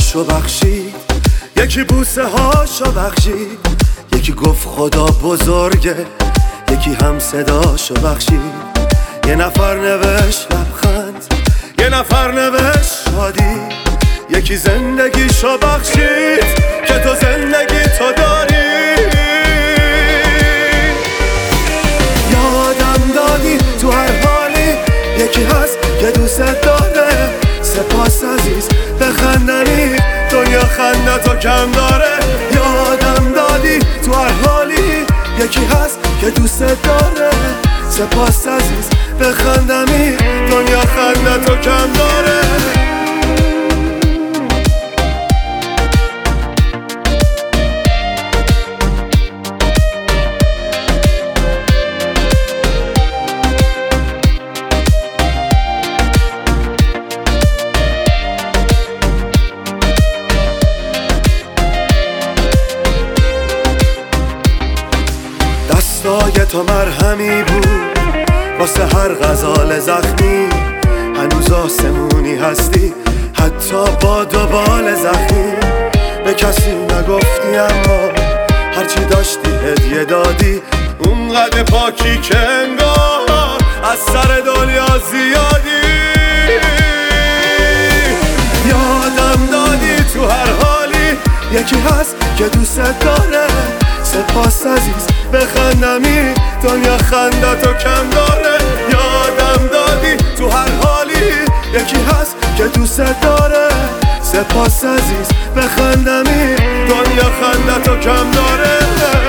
دلاشو بخشید، یکی بوسه هاشو بخشید، یکی گفت خدا بزرگه، یکی هم صداشو بخشید. یه نفر نوشت لبخند، یه نفر نوشت شادی، یکی زندگیشو بخشید که تو زندگی تو داری. یادم دادی تو هر حالی، یکی هست که دوست داره. سپاس عزیز بخندنی، دنیا خندتو کم داره. یادم دادی تو هر حالی، یکی هست که دوست داره. سپاس عزیز بخندمی، دنیا خندتو کم داره. دستای تو مرهمی بود واسه هر غزال زخمی، هنوز آسمونی هستی حتی با دوبال زخمی. به کسی نگفتی اما هرچی داشتی هدیه دادی، اونقدر پاکی که انگار از سر دنیا زیادی. یادم دادی تو هر حالی، یکی هست که دوست داره. سپاس عزیز بخندمی، دنیا خندتو کم داره. یادم دادی تو هر حالی، یکی هست که دوست داره. سپاس عزیز بخندمی، دنیا خندتو کم داره.